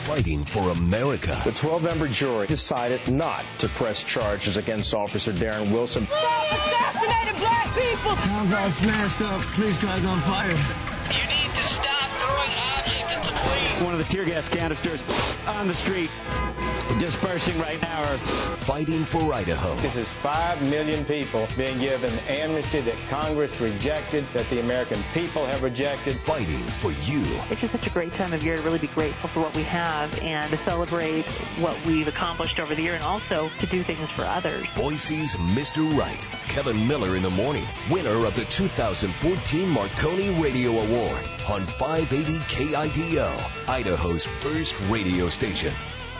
fighting for America. The 12-member jury decided not to press charges against Officer Darren Wilson. Stop assassinating black people! Town's all smashed up. Police car's on fire. You need to stop throwing objects at the police. One of the tear gas canisters on the street, dispersing right now. Fighting for Idaho. This is 5 million people being given amnesty that Congress rejected, that the American people have rejected. Fighting for you. It's just such a great time of year to really be grateful for what we have and to celebrate what we've accomplished over the year and also to do things for others. Boise's Mr. Right, Kevin Miller in the morning, winner of the 2014 Marconi Radio Award on 580 KIDO, Idaho's first radio station.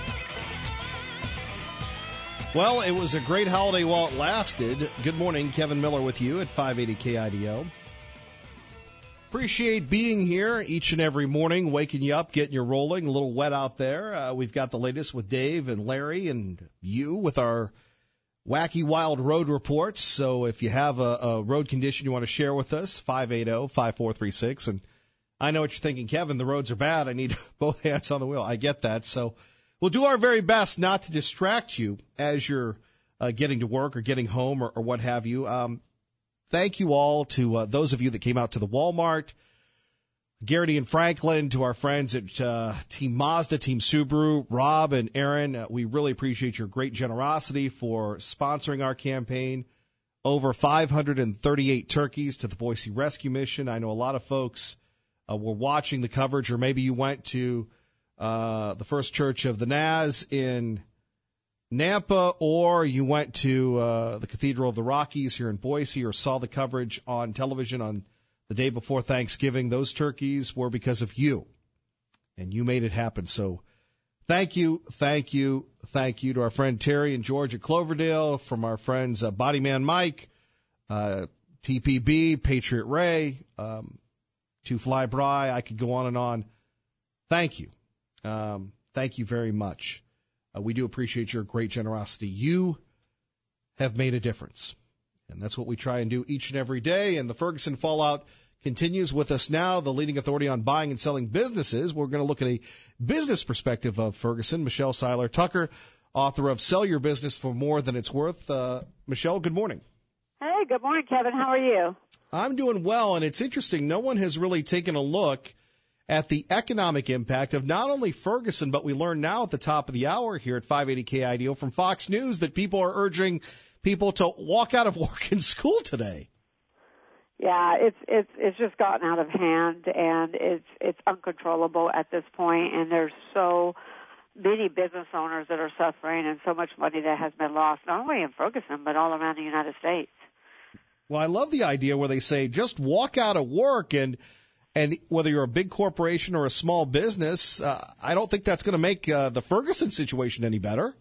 Well, it was a great holiday while it lasted. Good morning, Kevin Miller with you at 580 KIDO. Appreciate being here each and every morning, waking you up, getting you rolling. A little wet out there. We've got the latest with Dave and Larry and you with our wacky, wild road reports. So if you have a road condition you want to share with us, 580-5436. And I know what you're thinking, Kevin, the roads are bad. I need both hands on the wheel. I get that. So we'll do our very best not to distract you as you're getting to work or getting home or what have you. Thank you all to those of you that came out to the Walmart, Garrity and Franklin, to our friends at Team Mazda, Team Subaru, Rob and Aaron. We really appreciate your great generosity for sponsoring our campaign. Over 538 turkeys to the Boise Rescue Mission. I know a lot of folks were watching the coverage, or maybe you went to the First Church of the Naz in Nampa, or you went to the Cathedral of the Rockies here in Boise, or saw the coverage on television on the day before Thanksgiving. Those turkeys were because of you, and you made it happen. So thank you to our friend Terry and George at Cloverdale, from our friends Bodyman Mike, TPB, Patriot Ray, to Fly Bry. I could go on and on. Thank you. Thank you very much. We do appreciate your great generosity. You have made a difference, and that's what we try and do each and every day. And the Ferguson Fallout continues. With us now, the leading authority on buying and selling businesses. We're going to look at a business perspective of Ferguson. Michelle Seiler Tucker, author of Sell Your Business for More Than It's Worth. Michelle, good morning. Hey, good morning, Kevin. How are you? I'm doing well, and it's interesting. No one has really taken a look at the economic impact of not only Ferguson, but we learn now at the top of the hour here at 580 KIDO from Fox News that people are urging people to walk out of work and school today. Yeah, it's just gotten out of hand, and it's uncontrollable at this point, and there's so many business owners that are suffering and so much money that has been lost, not only in Ferguson, but all around the United States. Well, I love the idea where they say just walk out of work, and whether you're a big corporation or a small business, I don't think that's going to make the Ferguson situation any better.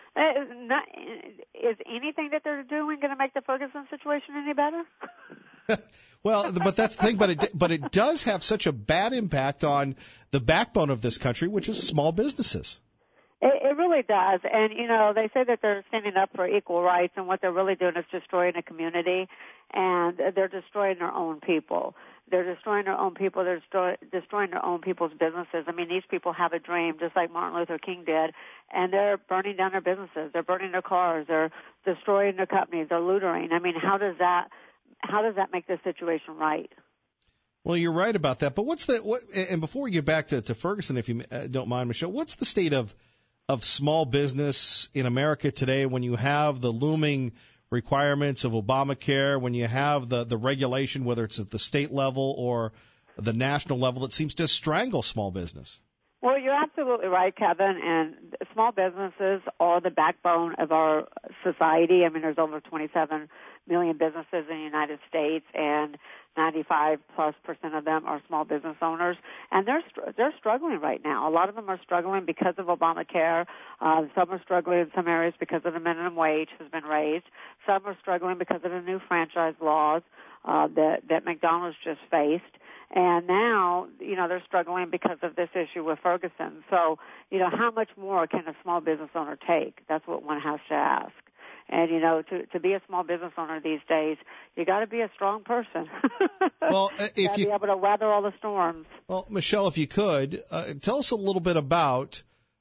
Is anything that they're doing going to make the Ferguson situation any better? Well, but that's the thing. But it does have such a bad impact on the backbone of this country, which is small businesses. It really does. And, they say that they're standing up for equal rights, and what they're really doing is destroying a community, and they're destroying their own people. They're destroying their own people. They're destroying their own people's businesses. I mean, these people have a dream, just like Martin Luther King did, and they're burning down their businesses. They're burning their cars. They're destroying their companies. They're lootering. I mean, how does that make this situation right? Well, you're right about that. But and before we get back to Ferguson, if you don't mind, Michelle, what's the state of small business in America today when you have the looming requirements of Obamacare, when you have the regulation, whether it's at the state level or the national level, that seems to strangle small business? Well, you're absolutely right, Kevin, and small businesses are the backbone of our society. I mean, there's over 27 million businesses in the United States, and 95+% of them are small business owners, and they're struggling right now. A lot of them are struggling because of Obamacare. Some are struggling in some areas because of the minimum wage has been raised. Some are struggling because of the new franchise laws that McDonald's just faced. And now, they're struggling because of this issue with Ferguson. So, how much more can a small business owner take? That's what one has to ask. And, to be a small business owner these days, you got to be a strong person. Well, if you be able to weather all the storms. Well, Michelle, if you could, tell us a little bit about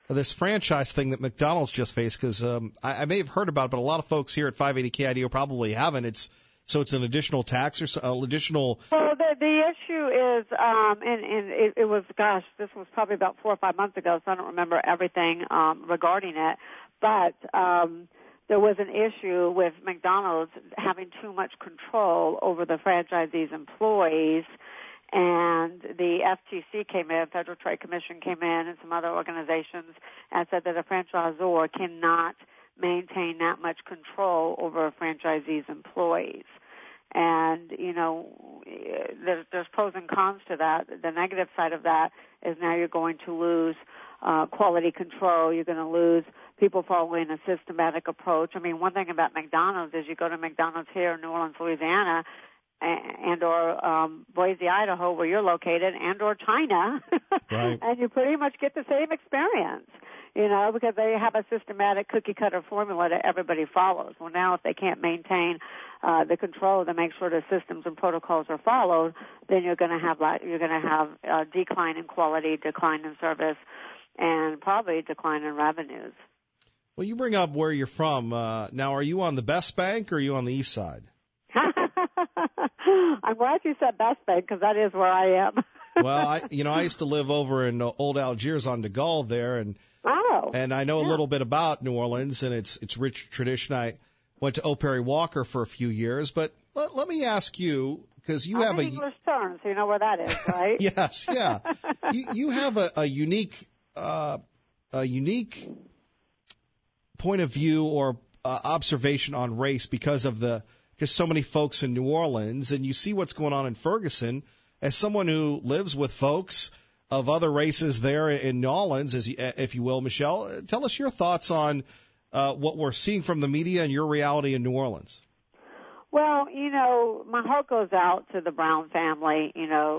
this franchise thing that McDonald's just faced, because I may have heard about it, but a lot of folks here at 580 KIDO probably haven't. It's an additional tax or additional. Well, the issue is, and it was, gosh, this was probably about 4 or 5 months ago, so I don't remember everything regarding it. But there was an issue with McDonald's having too much control over the franchisees' employees. And the FTC came in, Federal Trade Commission came in, and some other organizations, and said that a franchisor cannot maintain that much control over a franchisee's employees. And, there's pros and cons to that. The negative side of that is now you're going to lose quality control. You're going to lose people following a systematic approach. I mean, one thing about McDonald's is you go to McDonald's here in New Orleans, Louisiana, and or Boise, Idaho, where you're located, and or China, right. And you pretty much get the same experience, because they have a systematic cookie-cutter formula that everybody follows. Well, now if they can't maintain the control to make sure the systems and protocols are followed, then you're going to have a decline in quality, decline in service, and probably decline in revenues. Well, you bring up where you're from. Now, are you on the Best Bank or are you on the East Side? I'm glad you said Best Bank because that is where I am. Well, I used to live over in Old Algiers on De Gaulle there, and I know a little bit about New Orleans and its rich tradition. I went to Eau Perry Walker for a few years, but let me ask you, because you have English term, so you know where that is, right? Yes, yeah. you have a unique point of view or observation on race because of just so many folks in New Orleans, and you see what's going on in Ferguson. As someone who lives with folks of other races there in New Orleans, if you will, Michelle, tell us your thoughts on what we're seeing from the media and your reality in New Orleans. Well, my heart goes out to the Brown family.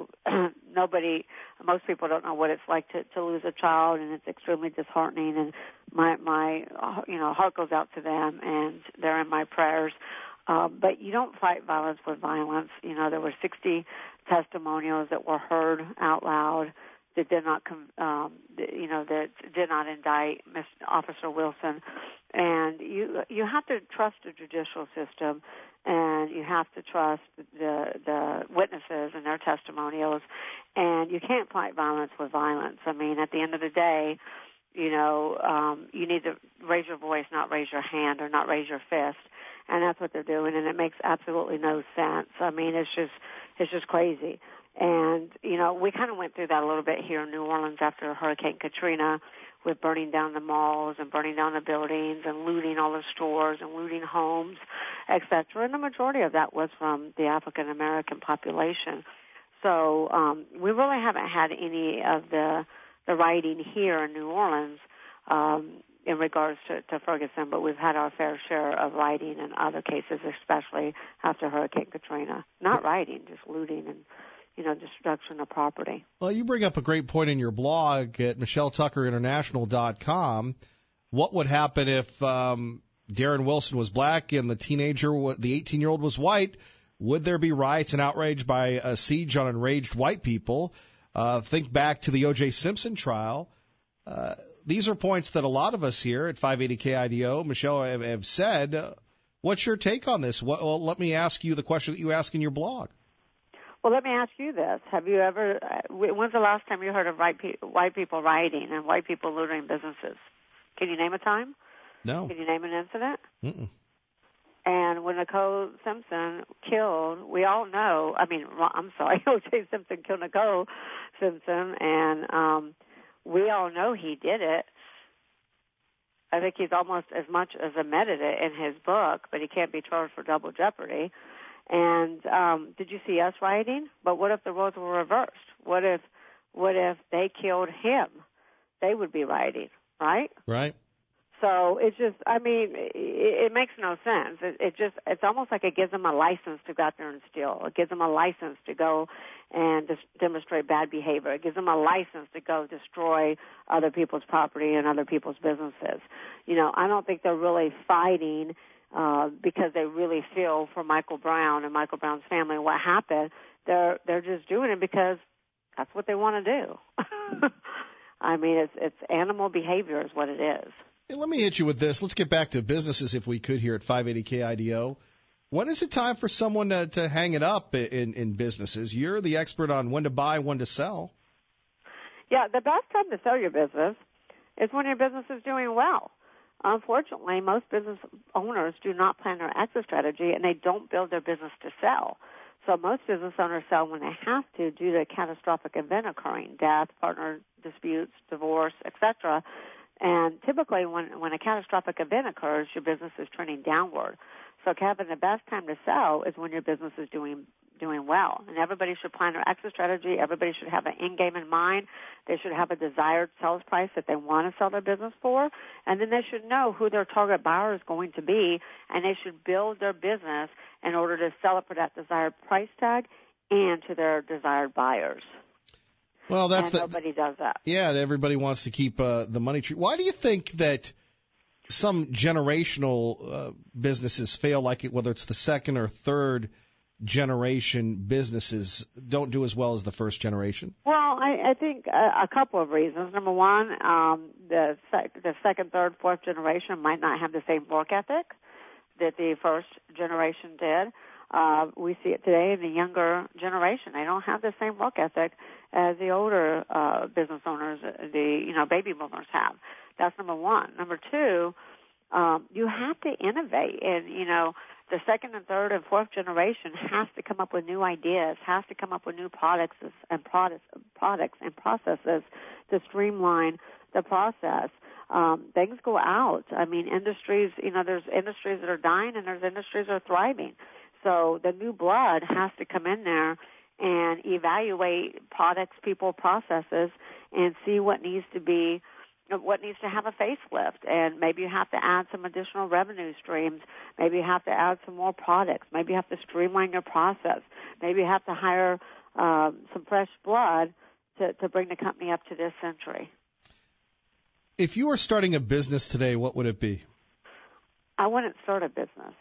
Most people don't know what it's like to lose a child, and it's extremely disheartening. And my heart goes out to them, and they're in my prayers. But you don't fight violence with violence. There were 60 testimonials that were heard out loud that did not, that did not indict Officer Wilson. And you have to trust the judicial system, and you have to trust the witnesses and their testimonials. And you can't fight violence with violence. I mean, at the end of the day, you need to raise your voice, not raise your hand or not raise your fist. And that's what they're doing, and it makes absolutely no sense. I mean, it's just crazy. And, we kind of went through that a little bit here in New Orleans after Hurricane Katrina, with burning down the malls and burning down the buildings and looting all the stores and looting homes, et cetera. And the majority of that was from the African-American population. So we really haven't had any of the rioting here in New Orleans in regards to Ferguson, but we've had our fair share of rioting in other cases, especially after Hurricane Katrina. Not rioting, just looting and, destruction of property. Well, you bring up a great point in your blog at MichelleTuckerInternational.com. What would happen if Darren Wilson was black and the 18-year-old was white? Would there be riots and outrage by a siege on enraged white people? Think back to the O.J. Simpson trial. These are points that a lot of us here at 580 KIDO, Michelle, have said. What's your take on this? Well, let me ask you the question that you ask in your blog. Well, let me ask you this. Have you ever, when's the last time you heard of white people rioting and white people looting businesses? Can you name a time? No. Can you name an incident? Mm-mm. And when Nicole Simpson killed, we all know, O.J. Simpson killed Nicole Simpson, and we all know he did it. I think he's almost as much as admitted it in his book, but he can't be charged for double jeopardy. And did you see us rioting? But what if the roles were reversed? What if they killed him? They would be rioting, right? Right. So it's just, it makes no sense. It's almost like it gives them a license to go out there and steal. It gives them a license to go and demonstrate bad behavior. It gives them a license to go destroy other people's property and other people's businesses. I don't think they're really fighting because they really feel for Michael Brown and Michael Brown's family and what happened. They're just doing it because that's what they want to do. I mean, it's animal behavior is what it is. Hey, let me hit you with this. Let's get back to businesses if we could here at 580 KIDO. When is it time for someone to hang it up in businesses? You're the expert on when to buy, when to sell. Yeah, the best time to sell your business is when your business is doing well. Unfortunately, most business owners do not plan their exit strategy, and they don't build their business to sell. So most business owners sell when they have to due to a catastrophic event occurring, death, partner disputes, divorce, etc. And typically when a catastrophic event occurs, your business is trending downward. So, Kevin, the best time to sell is when your business is doing well. And everybody should plan their exit strategy. Everybody should have an end game in mind. They should have a desired sales price that they want to sell their business for. And then they should know who their target buyer is going to be, and they should build their business in order to sell it for that desired price tag and to their desired buyers. Well, nobody does that. Yeah, everybody wants to keep the money tree. Why do you think that some generational businesses fail, like whether it's the second or third generation businesses don't do as well as the first generation? Well, I think a couple of reasons. Number one, the second, third, fourth generation might not have the same work ethic that the first generation did. We see it today in the younger generation. They don't have the same work ethic as the older business owners, the baby boomers have. That's number one. Number two, you have to innovate, and the second and third and fourth generation has to come up with new ideas, has to come up with new products and processes to streamline the process. Things go out. I mean, industries, there's industries that are dying and there's industries that are thriving. So the new blood has to come in there and evaluate products, people, processes, and see what needs to have a facelift. And maybe you have to add some additional revenue streams. Maybe you have to add some more products. Maybe you have to streamline your process. Maybe you have to hire some fresh blood to bring the company up to this century. If you were starting a business today, what would it be? I wouldn't start a business.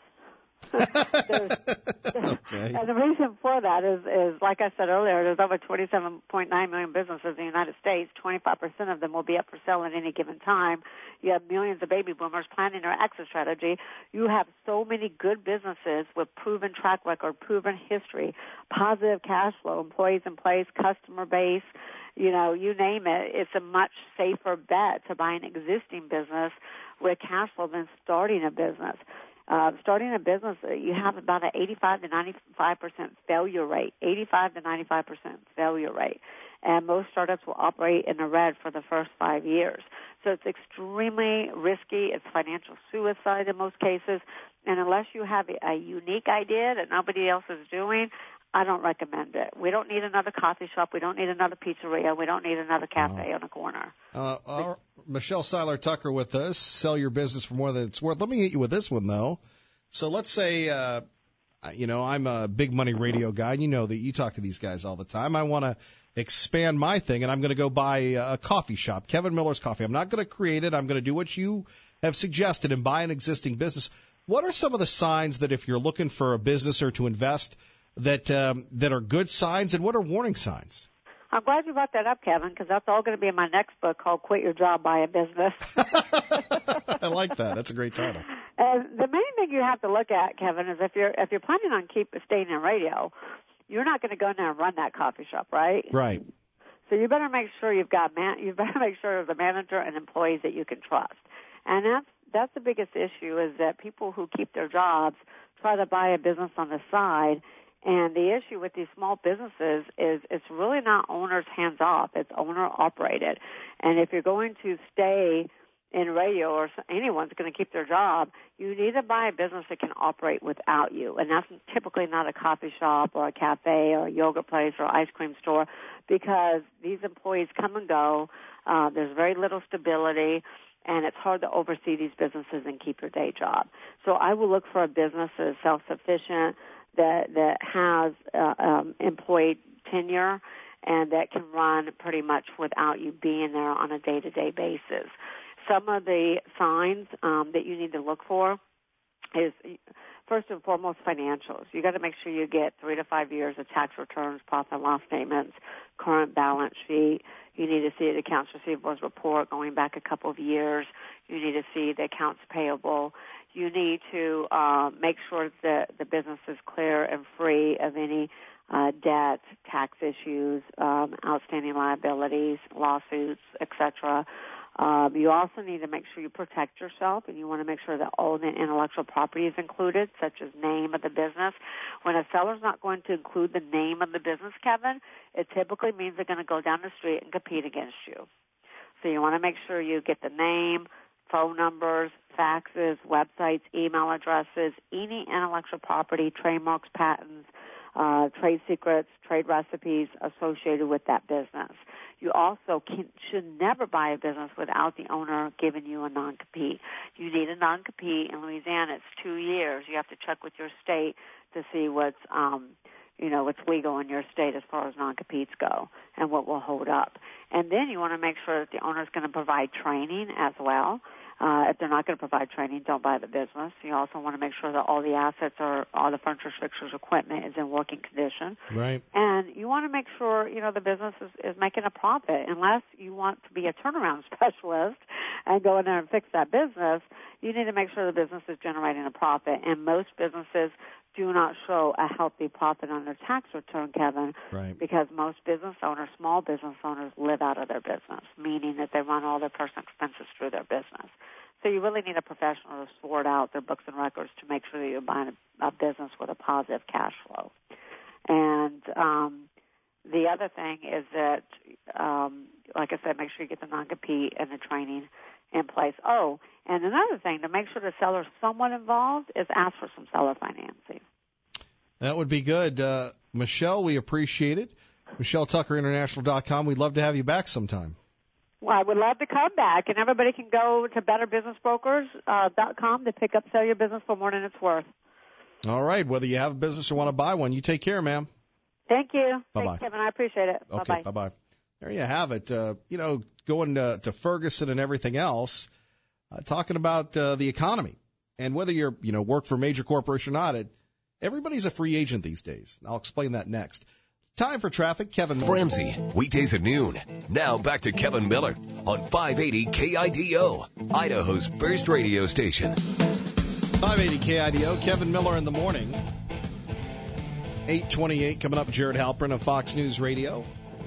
Okay. And the reason for that is, like I said earlier, there's over 27.9 million businesses in the United States. 25% of them will be up for sale at any given time. You have millions of baby boomers planning their exit strategy. You have so many good businesses with proven track record, proven history, positive cash flow, employees in place, customer base, you name it. It's a much safer bet to buy an existing business with cash flow than starting a business. Starting a business, you have about an 85 to 95% failure rate, 85 to 95% failure rate. And most startups will operate in the red for the first 5 years. So it's extremely risky. It's financial suicide in most cases. And unless you have a unique idea that nobody else is doing, I don't recommend it. We don't need another coffee shop. We don't need another pizzeria. We don't need another cafe on the corner. Michelle Seiler Tucker with us. Sell your business for more than it's worth. Let me hit you with this one, though. So let's say, I'm a big money radio guy. And you know that you talk to these guys all the time. I want to expand my thing, and I'm going to go buy a coffee shop, Kevin Miller's Coffee. I'm not going to create it. I'm going to do what you have suggested and buy an existing business. What are some of the signs that if you're looking for a business or to invest that are good signs, and what are warning signs? I'm glad you brought that up, Kevin, because that's all going to be in my next book called Quit Your Job, Buy a Business. I like that. That's a great title. And the main thing you have to look at, Kevin, is if you're planning on staying in radio, you're not going to go in there and run that coffee shop, right? Right. So you better make sure you better make sure there's a manager and employees that you can trust. And that's the biggest issue, is that people who keep their jobs try to buy a business on the side. And the issue with these small businesses is it's really not owners hands off. It's owner operated. And if you're going to stay in radio, or anyone's going to keep their job, you need to buy a business that can operate without you. And that's typically not a coffee shop or a cafe or a yoga place or ice cream store, because these employees come and go. There's very little stability, and it's hard to oversee these businesses and keep your day job. So I will look for a business that is self-sufficient, that has employee tenure, and that can run pretty much without you being there on a day-to-day basis. Some of the signs that you need to look for is first and foremost financials. You got to make sure you get 3 to 5 years of tax returns, profit and loss statements, current balance sheet. You need to see the accounts receivables report going back a couple of years. You need to see the accounts payable. You need to make sure that the business is clear and free of any debt, tax issues, outstanding liabilities, lawsuits, etc. You also need to make sure you protect yourself, and you want to make sure that all the intellectual property is included, such as name of the business. When a seller's not going to include the name of the business, Kevin, it typically means they're going to go down the street and compete against you. So you want to make sure you get the name, phone numbers, faxes, websites, email addresses, any intellectual property, trademarks, patents, trade secrets, trade recipes associated with that business. You also should never buy a business without the owner giving you a non-compete. You need a non-compete. In Louisiana, it's 2 years. You have to check with your state to see what's legal in your state as far as non-competes go and what will hold up. And then you want to make sure that the owner is going to provide training as well. If they're not going to provide training, don't buy the business. You also want to make sure that all the assets all the furniture, fixtures, equipment is in working condition. Right. And you want to make sure, the business is making a profit. Unless you want to be a turnaround specialist and go in there and fix that business, you need to make sure the business is generating a profit. And most businesses do not show a healthy profit on their tax return, Kevin, right, because most business owners, small business owners, live out of their business, meaning that they run all their personal expenses through their business. So you really need a professional to sort out their books and records to make sure that you're buying a business with a positive cash flow. And the other thing is that, like I said, make sure you get the non-compete and the training in place. Oh, and another thing, to make sure the seller's somewhat involved, is ask for some seller financing. That would be good. Michelle, we appreciate it. MichelleTuckerInternational.com. We'd love to have you back sometime. Well, I would love to come back, and everybody can go to BetterBusinessBrokers.com to pick up Sell Your Business for more than it's worth. All right. Whether you have a business or want to buy one, you take care, ma'am. Thank you. Bye-bye. Thanks, Kevin. I appreciate it. Okay, Bye-bye. bye-bye. There you have it. Going to Ferguson and everything else, talking about the economy. And whether you're, work for a major corporation or not, everybody's a free agent these days. I'll explain that next. Time for traffic. Kevin Miller. Ramsey, weekdays at noon. Now back to Kevin Miller on 580 KIDO, Idaho's first radio station. 580 KIDO, Kevin Miller in the morning. 8:28 coming up, Jared Halpern of Fox News Radio.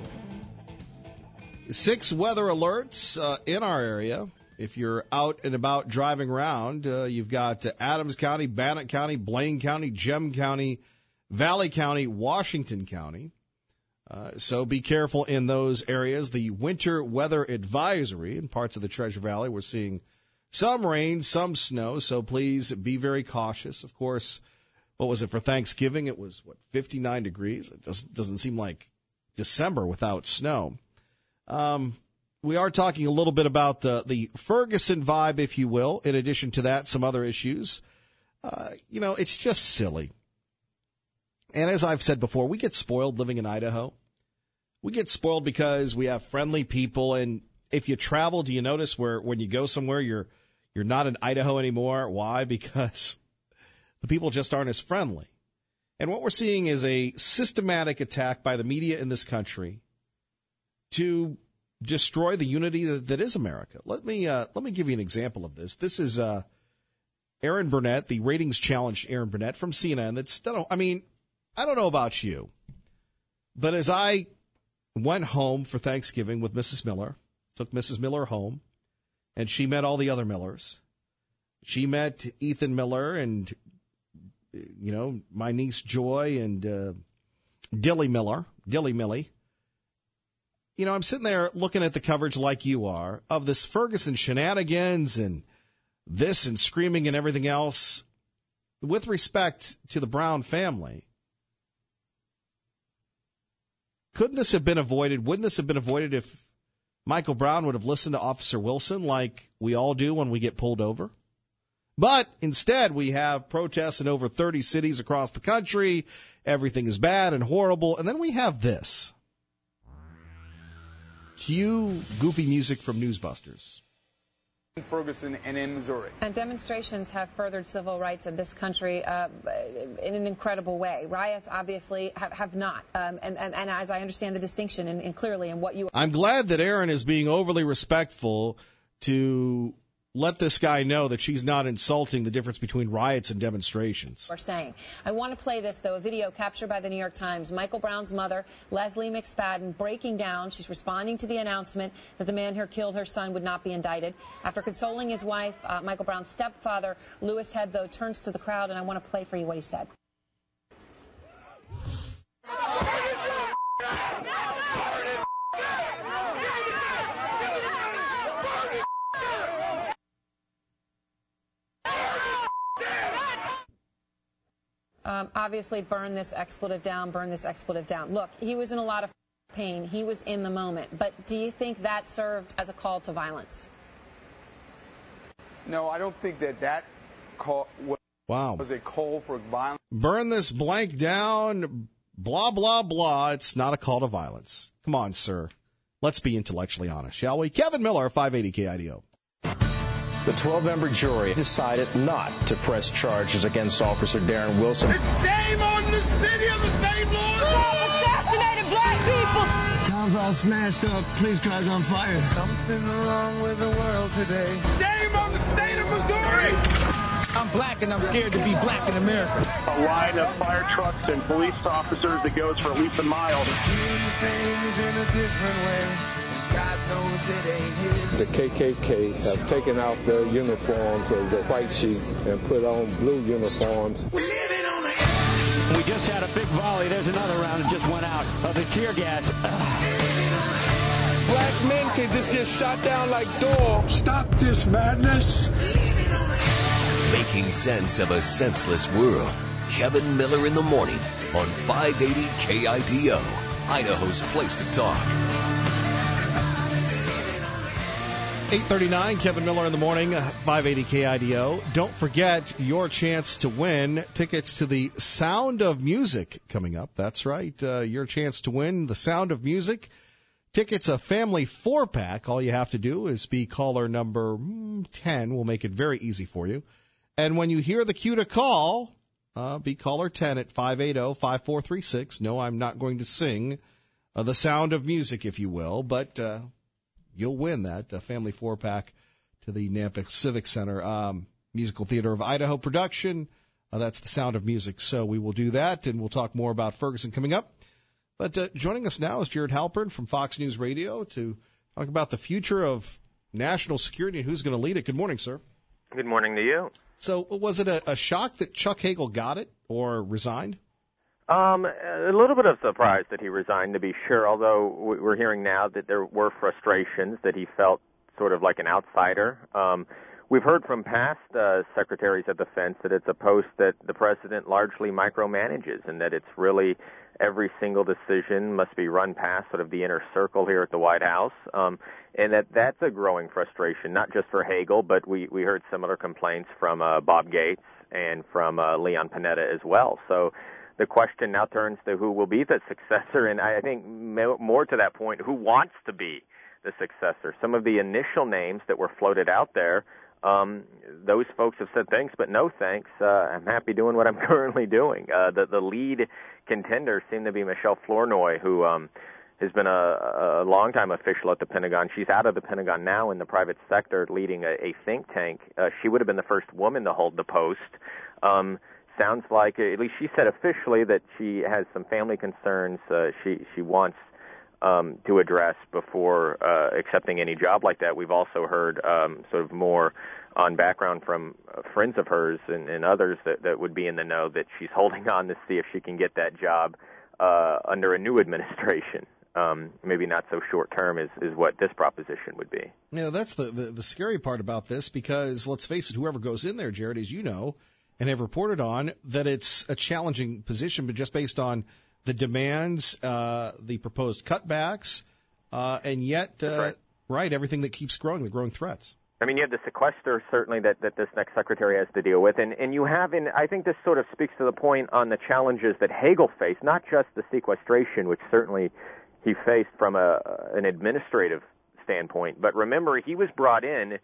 6 weather alerts in our area. If you're out and about driving around, you've got Adams County, Bannock County, Blaine County, Gem County, Valley County, Washington County. So be careful in those areas. The winter weather advisory in parts of the Treasure Valley, we're seeing some rain, some snow, so please be very cautious. Of course, what was it for Thanksgiving? It was, 59 degrees? It doesn't seem like December without snow. We are talking a little bit about the Ferguson vibe, if you will. In addition to that, some other issues. It's just silly. And as I've said before, we get spoiled living in Idaho. We get spoiled because we have friendly people. And if you travel, do you notice when you go somewhere, you're not in Idaho anymore? Why? Because the people just aren't as friendly. And what we're seeing is a systematic attack by the media in this country to destroy the unity that is America. Let me give you an example of this. This is Aaron Burnett, the ratings challenged Aaron Burnett from CNN. I don't know about you, but as I went home for Thanksgiving with Mrs. Miller, took Mrs. Miller home, and she met all the other Millers. She met Ethan Miller and, my niece Joy and Dilly Millie. I'm sitting there looking at the coverage like you are of this Ferguson shenanigans and this and screaming and everything else with respect to the Brown family. Couldn't this have been avoided? Wouldn't this have been avoided if Michael Brown would have listened to Officer Wilson like we all do when we get pulled over? But instead, we have protests in over 30 cities across the country. Everything is bad and horrible. And then we have this. Cue goofy music from Newsbusters. in Ferguson and in Missouri. And demonstrations have furthered civil rights in this country in an incredible way. Riots obviously have not. And as I understand the distinction and clearly in what you... I'm glad that Aaron is being overly respectful to let this guy know that she's not insulting the difference between riots and demonstrations. Are saying. I want to play this, though, a video captured by the New York Times. Michael Brown's mother, Leslie McSpadden, breaking down. She's responding to the announcement that the man who killed her son would not be indicted. After consoling his wife, Michael Brown's stepfather, Louis Head, though, turns to the crowd, and I want to play for you what he said. Obviously, burn this expletive down, burn this expletive down. Look, he was in a lot of pain. He was in the moment. But do you think that served as a call to violence? No, I don't think that call was a call for violence. Burn this blank down, blah, blah, blah. It's not a call to violence. Come on, sir. Let's be intellectually honest, shall we? Kevin Miller, 580 KIDO. The 12-member jury decided not to press charges against Officer Darren Wilson. It's shame on the city of the St. Louis. Stop assassinating black people. Town's all smashed up. Police cars on fire. There's something wrong with the world today. Shame on the state of Missouri. I'm black and I'm scared to be black in America. A line of fire trucks and police officers that goes for at least a mile. Seeing things in a different way. God knows it ain't his. The KKK have taken off their uniforms of the white sheets and put on blue uniforms. We just had a big volley. There's another round that just went out of the tear gas. Black men can just get shot down like dogs. Stop this madness. Making sense of a senseless world. Kevin Miller in the morning on 580 KIDO, Idaho's place to talk. 8:39, Kevin Miller in the morning, 580 KIDO. Don't forget your chance to win tickets to the Sound of Music coming up. That's right, your chance to win the Sound of Music. Tickets, a family 4-pack. All you have to do is be caller number 10. We'll make it very easy for you. And when you hear the cue to call, be caller 10 at 580-5436. No, I'm not going to sing the Sound of Music, if you will, but you'll win that family 4-pack to the Nampa Civic Center Musical Theater of Idaho production. That's the Sound of Music. So we will do that, and we'll talk more about Ferguson coming up. But joining us now is Jared Halpern from Fox News Radio to talk about the future of national security and who's going to lead it. Good morning, sir. Good morning to you. So was it a shock that Chuck Hagel got it or resigned? A little bit of surprise that he resigned, to be sure, although we're hearing now that there were frustrations that he felt sort of like an outsider. We've heard from past secretaries of defense that it's a post that the president largely micromanages and that it's really every single decision must be run past sort of the inner circle here at the White House, and that's a growing frustration, not just for Hagel, but we heard similar complaints from Bob Gates and from Leon Panetta as well. So the question now turns to who will be the successor, and I think more to that point, who wants to be the successor. Some of the initial names that were floated out there, those folks have said thanks, but no thanks. I'm happy doing what I'm currently doing. The lead contenders seem to be Michelle Flournoy, who has been a long-time official at the Pentagon. She's out of the Pentagon now in the private sector leading a think tank. She would have been the first woman to hold the post. Sounds like, at least she said officially, that she has some family concerns she wants to address before accepting any job like that. We've also heard sort of more on background from friends of hers and others that would be in the know that she's holding on to see if she can get that job under a new administration. Maybe not so short term is what this proposition would be. Yeah, that's the scary part about this, because let's face it, whoever goes in there, Jared, as you know, and have reported on, that it's a challenging position, but just based on the demands, the proposed cutbacks, and yet, right, everything that keeps growing, the growing threats. I mean, you have the sequester, certainly, that this next secretary has to deal with. And you have, I think this sort of speaks to the point on the challenges that Hagel faced, not just the sequestration, which certainly he faced from an administrative standpoint. But remember, he was brought in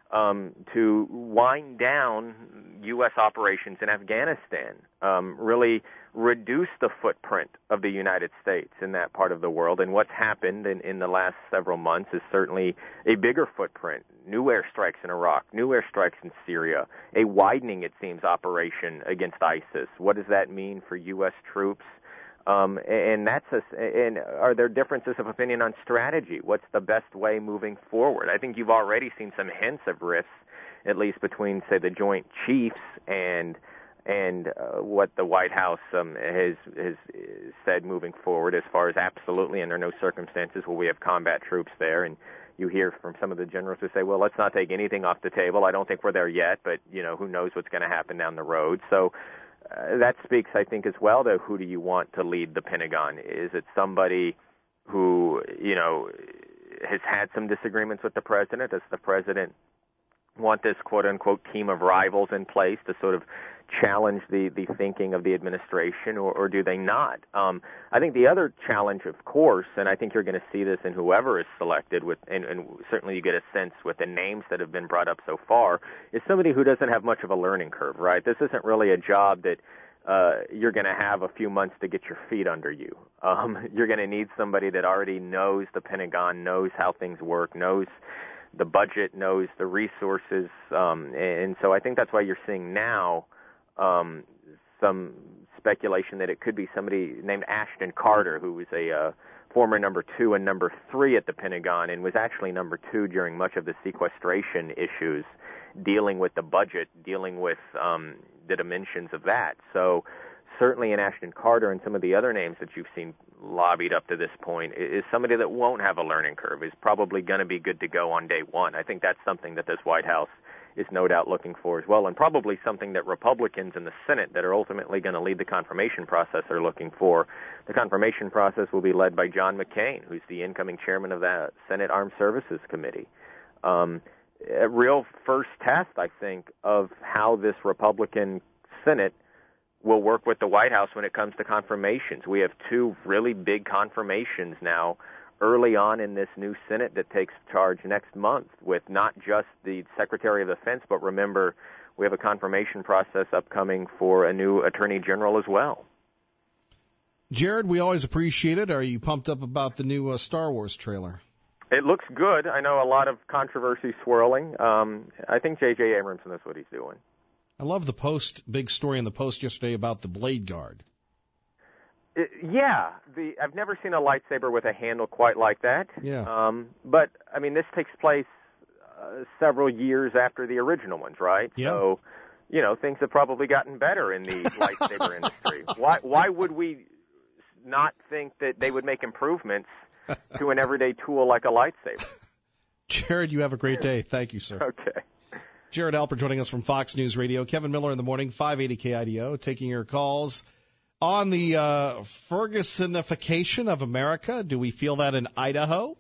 to wind down U.S. operations in Afghanistan, really reduce the footprint of the United States in that part of the world. And what's happened in the last several months is certainly a bigger footprint, new airstrikes in Iraq, new airstrikes in Syria, a widening, it seems, operation against ISIS. What does that mean for U.S. troops? And are there differences of opinion on strategy? What's the best way moving forward? I think you've already seen some hints of rifts, at least between, say, the Joint Chiefs and what the White House has said moving forward, as far as absolutely under no circumstances will we have combat troops there. And you hear from some of the generals who say, well, let's not take anything off the table. I don't think we're there yet, but who knows what's going to happen down the road. So that speaks, I think, as well to who do you want to lead the Pentagon. Is it somebody who, has had some disagreements with the president? Does the president want this quote-unquote team of rivals in place to sort of challenge the thinking of the administration, or do they not? I think the other challenge, of course, and I think you're going to see this in whoever is selected, and certainly you get a sense with the names that have been brought up so far, is somebody who doesn't have much of a learning curve, right? This isn't really a job that you're going to have a few months to get your feet under you. You're going to need somebody that already knows the Pentagon, knows how things work, knows the budget, knows the resources, and so I think that's why you're seeing now some speculation that it could be somebody named Ashton Carter, who was a former number 2 and number 3 at the Pentagon, and was actually number 2 during much of the sequestration issues, dealing with the budget, dealing with the dimensions of that. So certainly in Ashton Carter and some of the other names that you've seen lobbied up to this point is somebody that won't have a learning curve, is probably going to be good to go on day one. I think that's something that this White House is no doubt looking for as well, and probably something that Republicans in the Senate that are ultimately going to lead the confirmation process are looking for. The confirmation process will be led by John McCain, who's the incoming chairman of the Senate Armed Services Committee. A real first test, I think, of how this Republican Senate will work with the White House when it comes to confirmations. We have 2 really big confirmations now early on in this new Senate that takes charge next month, with not just the Secretary of Defense, but remember, we have a confirmation process upcoming for a new Attorney General as well. Jared, we always appreciate it. Are you pumped up about the new Star Wars trailer? It looks good. I know a lot of controversy swirling. I think J.J. Abrams knows what he's doing. I love the big story in the Post yesterday about the Blade Guard. I've never seen a lightsaber with a handle quite like that. Yeah. But, I mean, this takes place several years after the original ones, right? Yeah. So, things have probably gotten better in the lightsaber industry. Why would we not think that they would make improvements to an everyday tool like a lightsaber? Jared, you have a great day. Thank you, sir. Okay. Jared Alper joining us from Fox News Radio. Kevin Miller in the morning, 580 KIDO, taking your calls on the Fergusonification of America. Do we feel that in Idaho?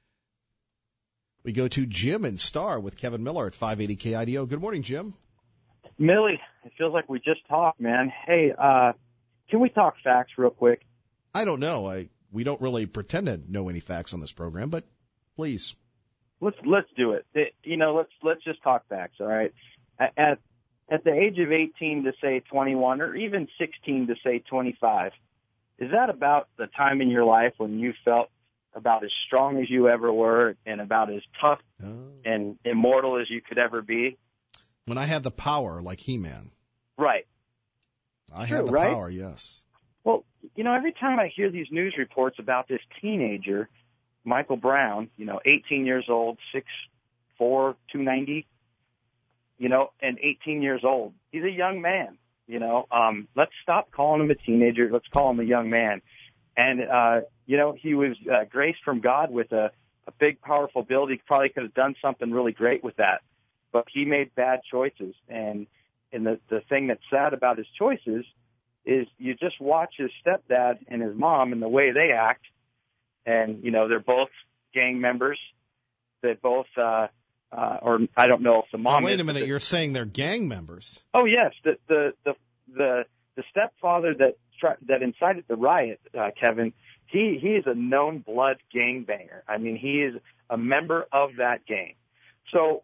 We go to Jim in Star with Kevin Miller at 580 KIDO. Good morning, Jim. Millie, it feels like we just talked, man. Hey, can we talk facts real quick? I don't know. We don't really pretend to know any facts on this program, but please. Let's do it. Let's just talk facts, all right? At the age of 18 to say 21, or even 16 to say 25, is that about the time in your life when you felt about as strong as you ever were and about as tough and immortal as you could ever be? When I had the power like He-Man. Right. I had the power, yes. Well, every time I hear these news reports about this teenager, Michael Brown, 18 years old, 6'4", 290, and 18 years old. He's a young man, Let's stop calling him a teenager. Let's call him a young man. And, he was graced from God with a big, powerful build. He probably could have done something really great with that. But he made bad choices. And the thing that's sad about his choices is you just watch his stepdad and his mom and the way they act. And, they're both gang members. They both, or I don't know if the mom. Now, wait a minute, you're saying they're gang members? Oh yes, the stepfather that incited the riot, Kevin. He is a known blood gangbanger. I mean, he is a member of that gang. So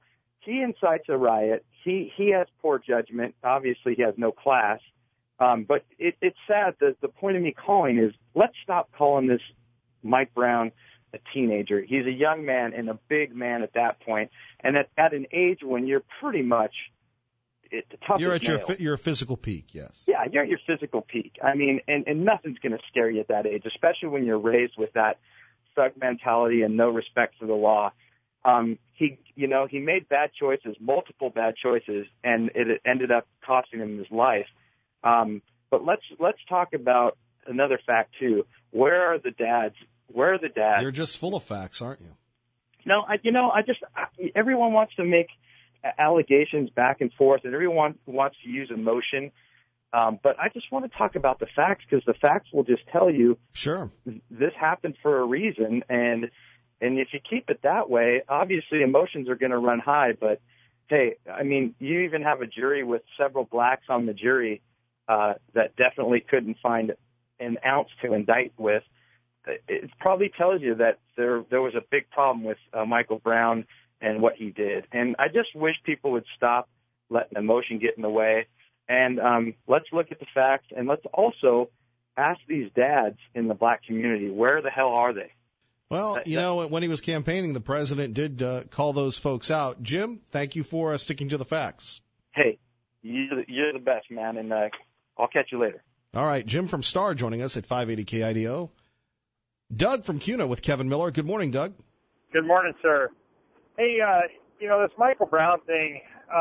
he incites a riot. He has poor judgment. Obviously, he has no class. But it's sad that the point of me calling is let's stop calling this Mike Brown a teenager. He's a young man and a big man at that point. And at an age when you're pretty much the toughest you're at male. your physical peak, yes. Yeah, you're at your physical peak. I mean, and nothing's going to scare you at that age, especially when you're raised with that thug mentality and no respect for the law. He made bad choices, multiple bad choices, and it ended up costing him his life. But let's talk about another fact too. Where are the dads? Where are the dads? You're just full of facts, aren't you? No, everyone wants to make allegations back and forth, and everyone wants to use emotion. But I just want to talk about the facts because the facts will just tell you. Sure. This happened for a reason, and if you keep it that way, obviously emotions are going to run high. But hey, I mean, you even have a jury with several blacks on the jury that definitely couldn't find an ounce to indict with. It probably tells you that there was a big problem with Michael Brown and what he did. And I just wish people would stop letting emotion get in the way. And let's look at the facts, and let's also ask these dads in the black community, where the hell are they? Well, when he was campaigning, the president did call those folks out. Jim, thank you for sticking to the facts. Hey, you're the best, man, and I'll catch you later. All right, Jim from Star joining us at 580 KIDO. Doug from CUNA with Kevin Miller. Good morning, Doug. Good morning, sir. Hey, this Michael Brown thing,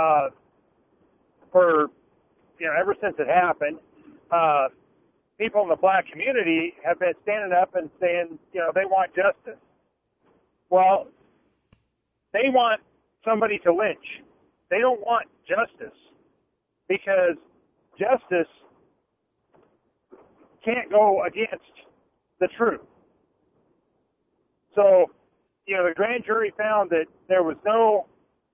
ever since it happened, people in the black community have been standing up and saying, they want justice. Well, they want somebody to lynch. They don't want justice because justice can't go against the truth. So, the grand jury found that there was no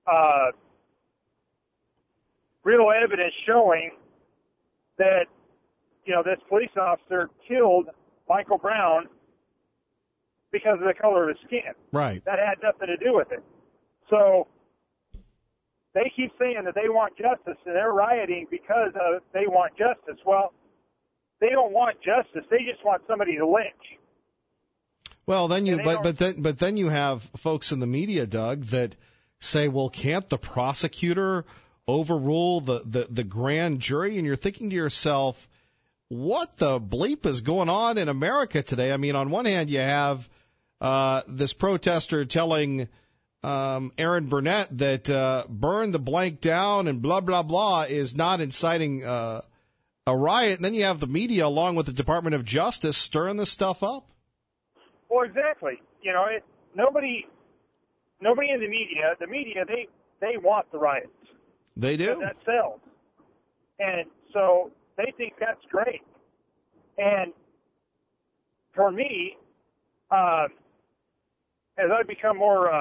real evidence showing that, this police officer killed Michael Brown because of the color of his skin. Right. That had nothing to do with it. So they keep saying that they want justice, and they're rioting because they want justice. Well, they don't want justice. They just want somebody to lynch. Well, then then you have folks in the media, Doug, that say, well, can't the prosecutor overrule the grand jury? And you're thinking to yourself, what the bleep is going on in America today? I mean, on one hand, you have this protester telling Aaron Burnett that burn the blank down and blah, blah, blah is not inciting a riot. And then you have the media, along with the Department of Justice, stirring this stuff up. Well, exactly. Nobody in the media, they want the riots. They do. That sells. And so they think that's great. And for me, as I become more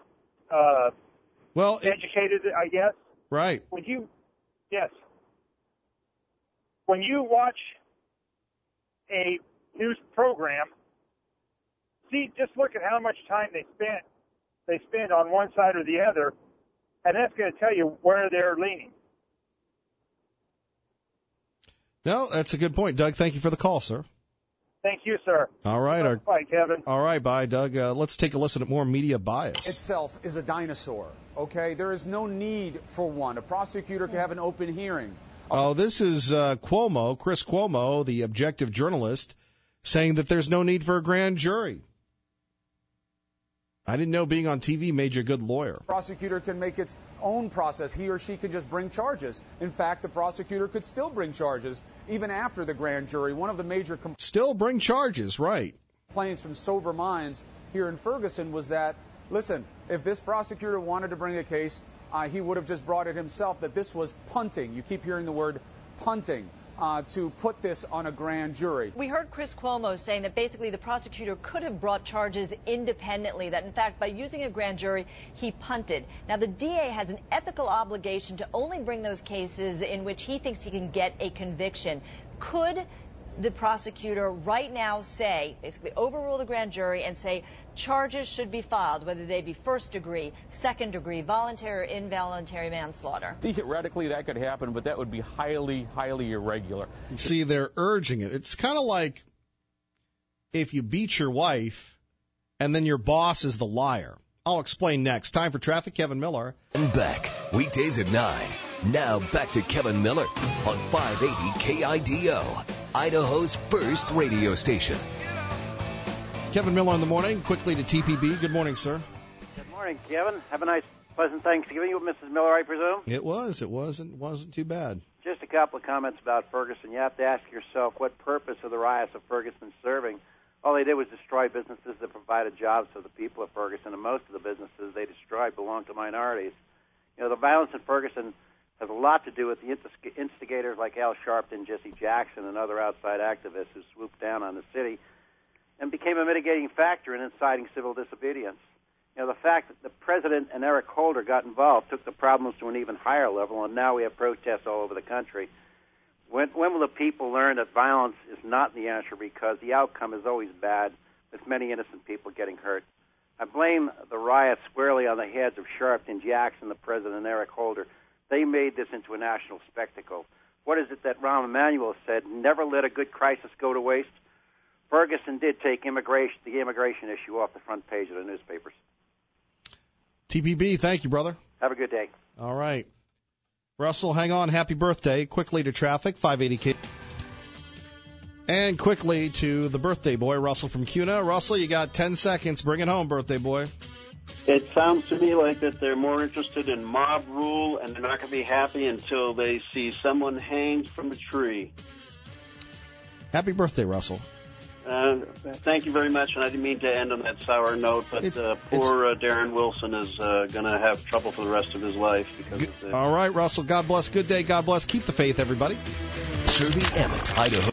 educated, I guess. Right. When you watch a news program, just look at how much time they spend on one side or the other, and that's going to tell you where they're leaning. No, that's a good point, Doug. Thank you for the call, sir. Thank you, sir. All right. Bye, Kevin. All right, bye, Doug. Let's take a listen at more media bias. Itself is a dinosaur, okay? There is no need for one. A prosecutor can have an open hearing. Oh, this is Cuomo, Chris Cuomo, the objective journalist, saying that there's no need for a grand jury. I didn't know being on TV made you a good lawyer. The prosecutor can make its own process. He or she can just bring charges. In fact, the prosecutor could still bring charges even after the grand jury. One of the major still bring charges, right? Complaints from sober minds here in Ferguson was that, listen, if this prosecutor wanted to bring a case, he would have just brought it himself, that this was punting. You keep hearing the word punting. To put this on a grand jury. We heard Chris Cuomo saying that basically the prosecutor could have brought charges independently, that in fact by using a grand jury he punted. Now the DA has an ethical obligation to only bring those cases in which he thinks he can get a conviction. Could the prosecutor right now say, basically overrule the grand jury and say charges should be filed, whether they be first degree, second degree, voluntary or involuntary manslaughter. Theoretically, that could happen, but that would be highly, highly irregular. See, they're urging it. It's kind of like if you beat your wife and then your boss is the liar. I'll explain next. Time for traffic. Kevin Miller. And back, weekdays at 9. Now back to Kevin Miller on 580 KIDO, Idaho's first radio station. Kevin Miller in the morning. Quickly to TPB. Good morning, sir. Good morning, Kevin. Have a nice, pleasant Thanksgiving with Mrs. Miller, I presume? It was. It wasn't too bad. Just a couple of comments about Ferguson. You have to ask yourself what purpose of the riots of Ferguson serving. All they did was destroy businesses that provided jobs to the people of Ferguson, and most of the businesses they destroyed belonged to minorities. You know, the violence in Ferguson has a lot to do with the instigators like Al Sharpton, Jesse Jackson, and other outside activists who swooped down on the city and became a mitigating factor in inciting civil disobedience. You know, the fact that the president and Eric Holder got involved took the problems to an even higher level, and now we have protests all over the country. When will the people learn that violence is not the answer, because the outcome is always bad, with many innocent people getting hurt? I blame the riots squarely on the heads of Sharpton, Jackson, the president, and Eric Holder. They made this into a national spectacle. What is it that Rahm Emanuel said? Never let a good crisis go to waste. Ferguson did take the immigration issue off the front page of the newspapers. TPB, thank you, brother. Have a good day. All right. Russell, hang on. Happy birthday. Quickly to traffic, 580K. And quickly to the birthday boy, Russell from Cuna. Russell, you got 10 seconds. Bring it home, birthday boy. It sounds to me like that they're more interested in mob rule, and they're not going to be happy until they see someone hanged from a tree. Happy birthday, Russell. Thank you very much, and I didn't mean to end on that sour note, but poor Darren Wilson is going to have trouble for the rest of his life because of this. All right, Russell, God bless. Good day. God bless. Keep the faith, everybody. Serving Emmett, Idaho.